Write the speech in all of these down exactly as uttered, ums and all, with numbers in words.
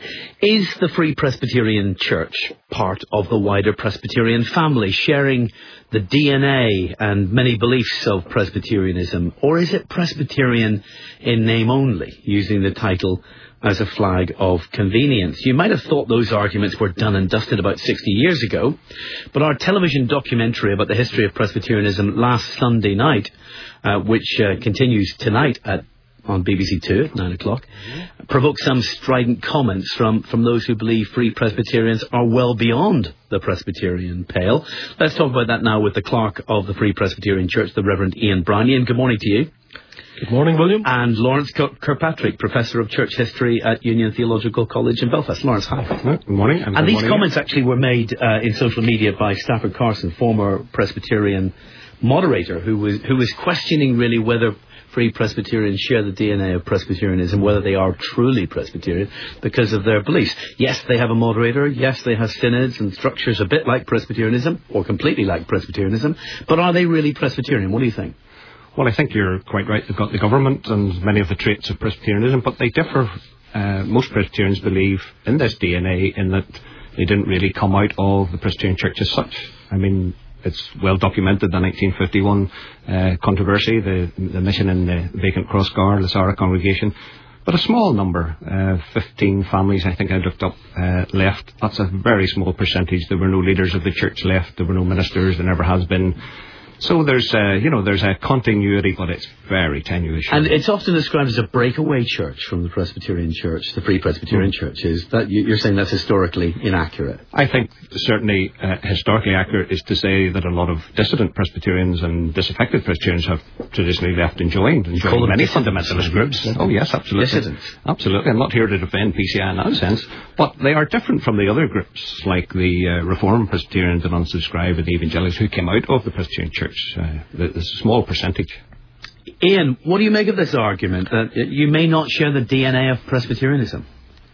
Is the Free Presbyterian Church part of the wider Presbyterian family, sharing the D N A and many beliefs of Presbyterianism? Or is it Presbyterian in name only, using the title as a flag of convenience? You might have thought those arguments were done and dusted about sixty years ago, but our television documentary about the history of Presbyterianism last Sunday night, uh, which uh, continues tonight at on B B C Two at nine o'clock, mm-hmm. provoked some strident comments from, from those who believe Free Presbyterians are well beyond the Presbyterian pale. Let's talk about that now with the clerk of the Free Presbyterian Church, the Reverend Ian Brown. Ian, good morning to you. Good morning, William. And Lawrence Kirkpatrick, Professor of Church History at Union Theological College in Belfast. Lawrence, hi. Good morning. And, and these morning. comments actually were made uh, in social media by Stafford Carson, former Presbyterian moderator, who was who was questioning really whether Free Presbyterians share the D N A of Presbyterianism, whether they are truly Presbyterian because of their beliefs. Yes, they have a moderator. Yes, they have synods and structures a bit like Presbyterianism, or completely like Presbyterianism. But are they really Presbyterian? What do you think? Well, I think you're quite right. They've got the government and many of the traits of Presbyterianism, but they differ. Uh, most Presbyterians believe in this D N A in that they didn't really come out of the Presbyterian Church as such. I mean, it's well documented, the nineteen fifty-one uh, controversy, the, the mission in the vacant Crossgar, the Sarah congregation. But a small number, uh, fifteen families, I think I looked up, uh, left. That's a very small percentage. There were no leaders of the church left. There were no ministers. There never has been. So there's, uh, you know, there's a continuity, but it's very tenuous. And it's often described as a breakaway church from the Presbyterian Church, the Free Presbyterian mm. Church. Is that you're saying that's historically inaccurate? I think certainly uh, historically accurate is to say that a lot of dissident Presbyterians and disaffected Presbyterians have traditionally left and joined, and joined many fundamentalist groups. Oh yes, absolutely. Dissidents. Absolutely. I'm not here to defend P C I in that sense, but they are different from the other groups, like the uh, Reformed Presbyterians and Unsubscribed and the Evangelicals who came out of the Presbyterian Church. Uh, there's a small percentage. Ian, what do you make of this argument that you may not share the D N A of Presbyterianism?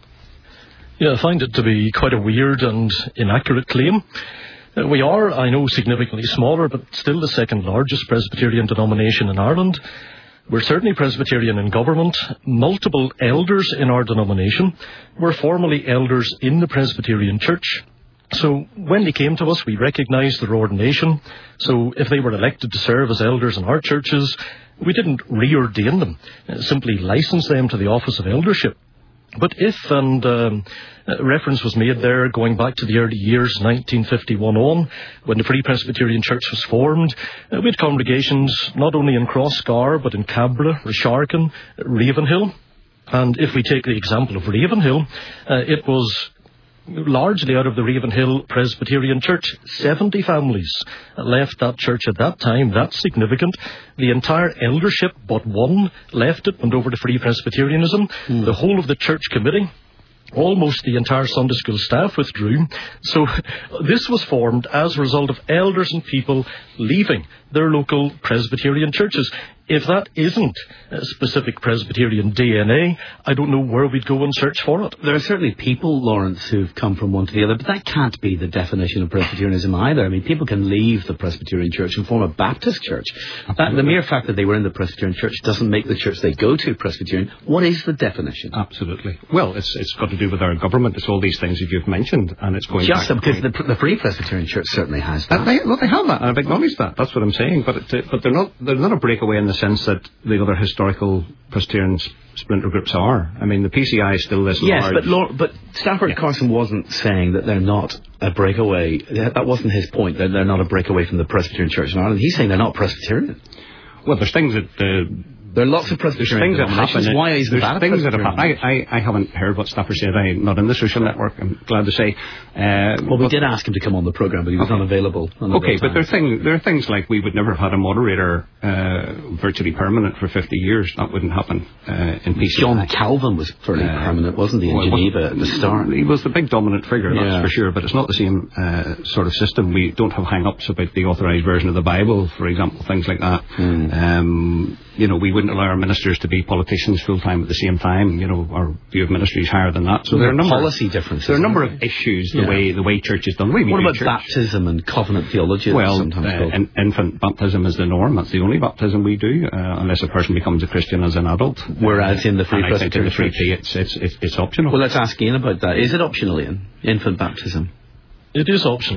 Yeah, I find it to be quite a weird and inaccurate claim. Uh, we are, I know, significantly smaller, but still the second largest Presbyterian denomination in Ireland. We're certainly Presbyterian in government, multiple elders in our denomination. We're formerly elders in the Presbyterian Church. So when they came to us, we recognised their ordination. So if they were elected to serve as elders in our churches, we didn't reordain them, uh, simply license them to the office of eldership. But if, and um, uh, reference was made there going back to the early years, nineteen fifty-one on, when the Free Presbyterian Church was formed, uh, we had congregations not only in Crossgar, but in Cabra, Resharkin, Ravenhill. And if we take the example of Ravenhill, uh, it was largely out of the Ravenhill Presbyterian Church. seventy families left that church at that time. That's significant. The entire eldership, but one, left it, went over to Free Presbyterianism. Mm. The whole of the church committee, almost the entire Sunday school staff withdrew. So this was formed as a result of elders and people leaving their local Presbyterian churches. If that isn't a specific Presbyterian D N A, I don't know where we'd go and search for it. There are certainly people, Lawrence, who've come from one to the other, but that can't be the definition of Presbyterianism either. I mean, people can leave the Presbyterian Church and form a Baptist church. That, the mere fact that they were in the Presbyterian Church doesn't make the church they go to Presbyterian. What is the definition? Absolutely. Well, it's it's got to do with our government. It's all these things that you've mentioned, and it's going Just back... because the, the Free Presbyterian Church certainly has that. Uh, they, well, they have that, and I've acknowledged that. That's what I'm saying. But it, but they're not they're not a breakaway in the sense that the other historical Presbyterian splinter groups are. I mean, the P C I is still this yes, large. Yes, but, Lord, but Stafford yeah. Carson wasn't saying that they're not a breakaway. That wasn't his point, that they're not a breakaway from the Presbyterian Church in Ireland. He's saying they're not Presbyterian. Well, there's things that... Uh, There are lots of Presbyterian things that happen. Why is that things that have happened? I, I, I haven't heard what Stafford said. I'm not in the social network, I'm glad to say. Uh, well, we did ask him to come on the programme, but he was okay. unavailable. Okay, but there are, thing, there are things like we would never have had a moderator uh, virtually permanent for fifty years. That wouldn't happen uh, in P C I. John Calvin was fairly uh, permanent, wasn't he, in well, Geneva at the start? He was the big dominant figure, that's yeah. for sure, but it's not the same uh, sort of system. We don't have hang-ups about the authorised version of the Bible, for example, things like that. Mm. Um, you know, we would wouldn't allow our ministers to be politicians full-time at the same time. You know, our view of ministry is higher than that. So there are a number policy differences. There are a number of issues, the yeah. way the way church is done. The way we what do about church. baptism and covenant theology? Well, sometimes uh, in, infant baptism is the norm. That's the only baptism we do, uh, unless a person becomes a Christian as an adult. Whereas in the Free and Presbyterian I think in the Church, Free it's, it's, it's, it's optional. Well, let's ask Ian about that. Is it optional, Ian? Infant baptism? It is optional.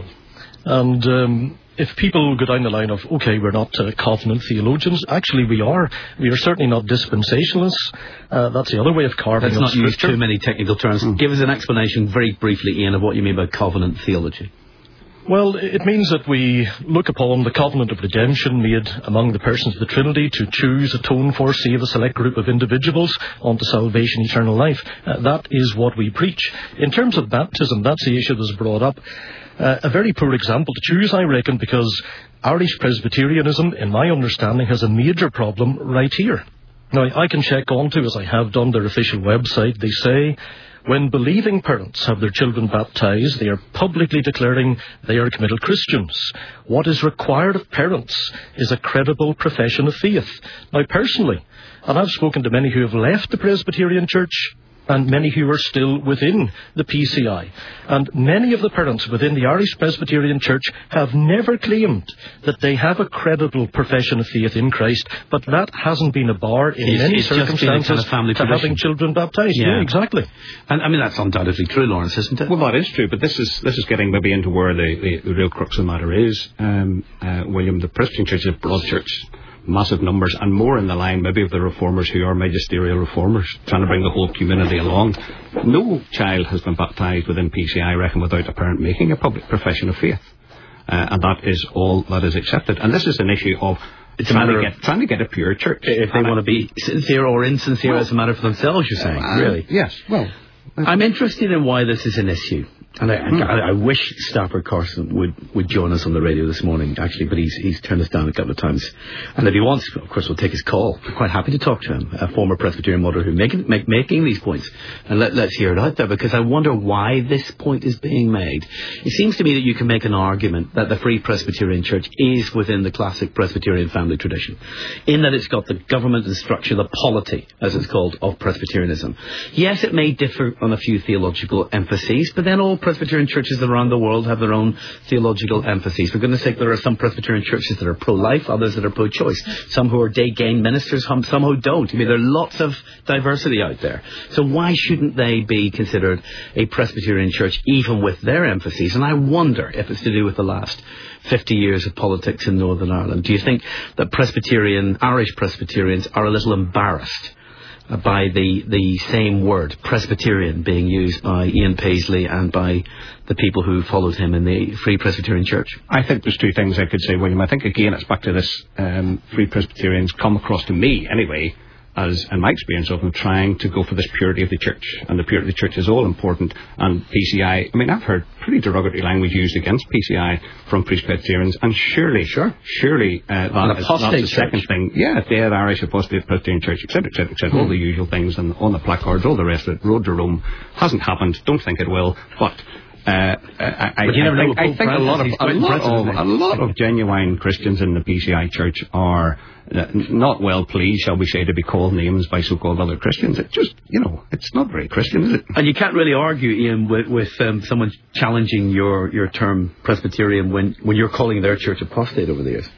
And um, if people go down the line of, OK, we're not uh, covenant theologians, actually we are. We are certainly not dispensationalists. Uh, that's the other way of carving Let's up not use Scripture. too many technical terms. Mm. Give us an explanation very briefly, Ian, of what you mean by covenant theology. Well, it means that we look upon the covenant of redemption made among the persons of the Trinity to choose, atone for, save a select group of individuals onto salvation, eternal life. Uh, that is what we preach. In terms of baptism, that's the issue that's brought up. Uh, a very poor example to choose, I reckon, because Irish Presbyterianism, in my understanding, has a major problem right here. Now, I can check onto, as I have done, their official website. They say, when believing parents have their children baptised, they are publicly declaring they are committed Christians. What is required of parents is a credible profession of faith. Now, personally, and I've spoken to many who have left the Presbyterian Church, and many who are still within the P C I. And many of the parents within the Irish Presbyterian Church have never claimed that they have a credible profession of faith in Christ, but that hasn't been a bar in it's, many it's circumstances kind of family to tradition. having children baptised. Yeah. yeah, exactly. And I mean, that's undoubtedly true, Lawrence, isn't it? Well, that is true, but this is this is getting maybe into where the, the, the real crux of the matter is. Um, uh, William, the Presbyterian Church is a broad church. Massive numbers, and more in the line maybe of the reformers who are magisterial reformers, trying to bring the whole community along. No child has been baptised within P C I, I reckon, without a parent making a public profession of faith. Uh, and that is all that is accepted. And this is an issue of it's trying, a to matter get, trying to get a pure church. If they and want to be sincere or insincere, well, as a matter for themselves, you're saying, uh, really? Yes, well... I'm interested in why this is an issue. And I, hmm. I, I wish Stafford Carson would, would join us on the radio this morning, actually, but he's he's turned us down a couple of times. And if he wants, of course, we'll take his call. We're quite happy to talk to him, a former Presbyterian mother who making make, making these points. And let, let's hear it out there, because I wonder why this point is being made. It seems to me that you can make an argument that the Free Presbyterian Church is within the classic Presbyterian family tradition, in that it's got the government and structure, the polity, as it's called, of Presbyterianism. Yes, it may differ on a few theological emphases, but then all Presbyterian churches around the world have their own theological emphases. For goodness sake, there are some Presbyterian churches that are pro-life, others that are pro-choice. Some who are day-gain ministers, some who don't. I mean, there are lots of diversity out there. So why shouldn't they be considered a Presbyterian church, even with their emphases? And I wonder if it's to do with the last fifty years of politics in Northern Ireland. Do you think that Presbyterian, Irish Presbyterians are a little embarrassed by the the same word, Presbyterian, being used by Ian Paisley and by the people who followed him in the Free Presbyterian Church? I think there's two things I could say, William. I think, again, it's back to this, um, Free Presbyterians come across to me, anyway, as, in my experience of them, trying to go for this purity of the church. And the purity of the church is all important. And P C I, I mean, I've heard pretty derogatory language used against P C I from Presbyterians, and surely, sure. surely, uh, that is, that's the second thing. Yeah, Dead Irish Apostate Presbyterian Church, et cetera, et cetera, et cetera, mm. all the usual things, and on the placards, all the rest of it. Road to Rome hasn't happened, don't think it will, but... Uh, I, I, but you never I, know think, I think a lot of a lot of a lot of genuine Christians in the P C I Church are uh, not well pleased, shall we say, to be called names by so-called other Christians. It just, you know, it's not very Christian, is it? And you can't really argue, Ian, with, with um, someone challenging your, your term Presbyterian when when you're calling their church apostate over the years.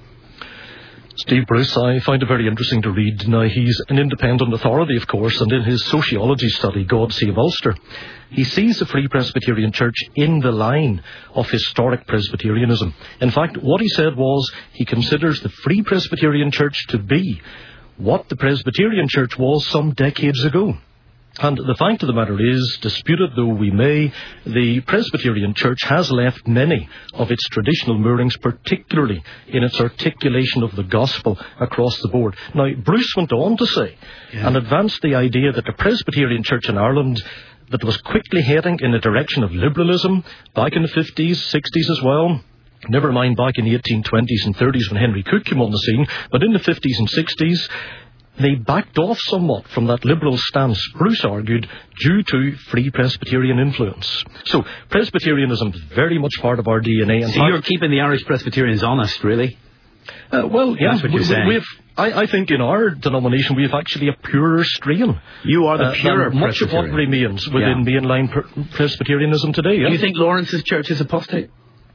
Steve Bruce, I find it very interesting to read. Now, he's an independent authority, of course, and in his sociology study, God Save Ulster, he sees the Free Presbyterian Church in the line of historic Presbyterianism. In fact, what he said was he considers the Free Presbyterian Church to be what the Presbyterian Church was some decades ago. And the fact of the matter is, disputed though we may, the Presbyterian Church has left many of its traditional moorings, particularly in its articulation of the gospel across the board. Now, Bruce went on to say, yeah. and advanced the idea that the Presbyterian Church in Ireland, that was quickly heading in the direction of liberalism, back in the fifties, sixties as well, never mind back in the eighteen twenties and thirties when Henry Cook came on the scene, but in the fifties and sixties, they backed off somewhat from that liberal stance, Bruce argued, due to Free Presbyterian influence. So, Presbyterianism is very much part of our D N A. So you're keeping the Irish Presbyterians honest, really? Uh, well, yeah, That's what you're we, saying. we've, I, I think in our denomination we have actually a purer strain. You are the uh, purer than much of what Presbyterian. remains within Yeah. mainline per- Presbyterianism today. Yeah? Do you think Lawrence's church is apostate?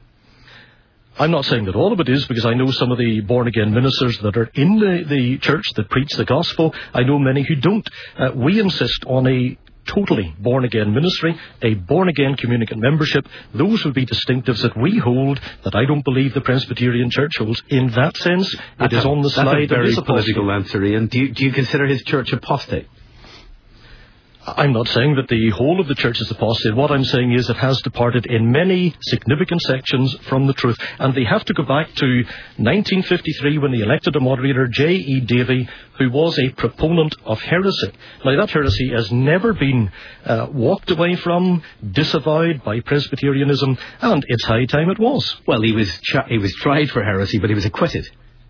I'm not saying that all of it is, because I know some of the born-again ministers that are in the, the church that preach the gospel. I know many who don't. Uh, we insist on a totally born-again ministry, a born-again communicant membership. Those would be distinctives that we hold that I don't believe the Presbyterian Church holds. In that sense, That's it is a, on the that's slide a very of this political apostate. answer, Ian. Do you, do you consider his church apostate? I'm not saying that the whole of the church is apostate. What I'm saying is it has departed in many significant sections from the truth. And they have to go back to nineteen fifty-three when they elected a moderator, J E Davey, who was a proponent of heresy. Now, that heresy has never been uh, walked away from, disavowed by Presbyterianism, and it's high time it was. Well, he was ch- he was tried for heresy, but he was acquitted.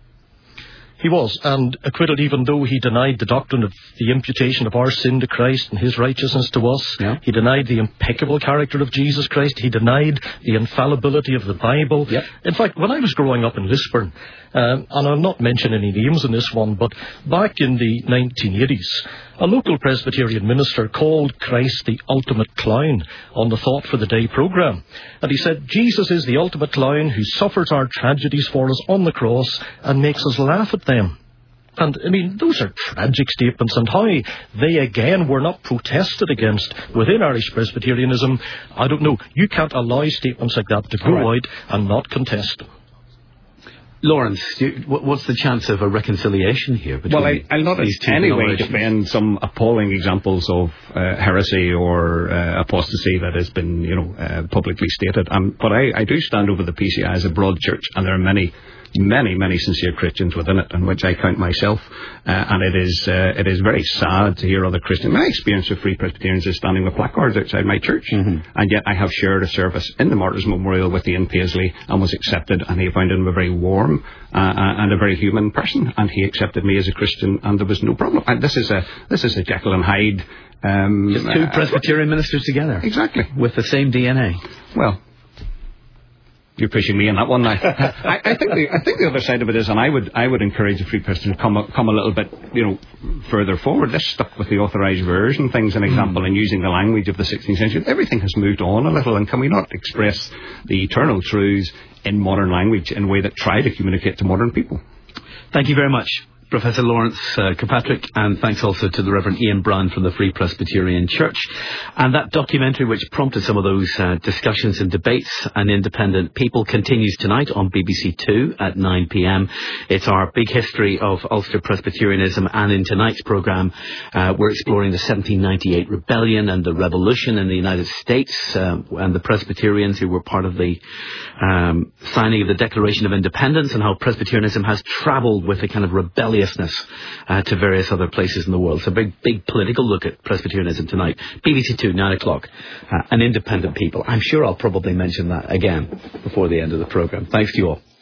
He was, and acquitted even though he denied the doctrine of the imputation of our sin to Christ and his righteousness to us. Yeah. He denied the impeccable character of Jesus Christ. He denied the infallibility of the Bible. Yep. In fact, when I was growing up in Lisburn, um, and I'll not mention any names in this one, but back in the nineteen eighties, a local Presbyterian minister called Christ the ultimate clown on the Thought for the Day programme. And he said, Jesus is the ultimate clown who suffers our tragedies for us on the cross and makes us laugh at them. And, I mean, those are tragic statements, and how they, again, were not protested against within Irish Presbyterianism, I don't know. You can't allow statements like that to go Right. out and not contest them. Lawrence, do you, what, what's the chance of a reconciliation here between Well, I, I'll not in these two any way denominations? defend some appalling examples of uh, heresy or uh, apostasy that has been, you know, uh, publicly stated. Um, but I, I do stand over the P C I as a broad church, and there are many, many, many sincere Christians within it, in which I count myself. Uh, and it is uh, it is very sad to hear other Christians. My experience with Free Presbyterians is standing with placards outside my church, Mm-hmm. and yet I have shared a service in the Martyrs Memorial with Ian Paisley and was accepted, and he found him a very warm uh, and a very human person, and he accepted me as a Christian, and there was no problem. And this is a this is a Jekyll and Hyde. Um, Just two uh, Presbyterian ministers together. Exactly. With the same D N A. Well, you're pushing me on that one now. I, I think the I think the other side of it is, and I would I would encourage the Free Presbyterians to come a, come a little bit, you know, further forward. This stuck with the authorised version things, an example, and using the language of the sixteenth century. Everything has moved on a little, and can we not express the eternal truths in modern language in a way that try to communicate to modern people? Thank you very much, Professor Lawrence uh, Kirkpatrick, and thanks also to the Reverend Ian Brown from the Free Presbyterian Church. And that documentary which prompted some of those uh, discussions and debates, An Independent People, continues tonight on B B C Two at nine p.m. It's our big history of Ulster Presbyterianism, and in tonight's programme uh, we're exploring the seventeen ninety-eight rebellion and the revolution in the United States, uh, and the Presbyterians who were part of the um, signing of the Declaration of Independence, and how Presbyterianism has travelled with a kind of rebelliousness uh, to various other places in the world. So a big, big political look at Presbyterianism tonight. B B C Two, nine o'clock. Uh, An Independent People. I'm sure I'll probably mention that again before the end of the programme. Thanks to you all.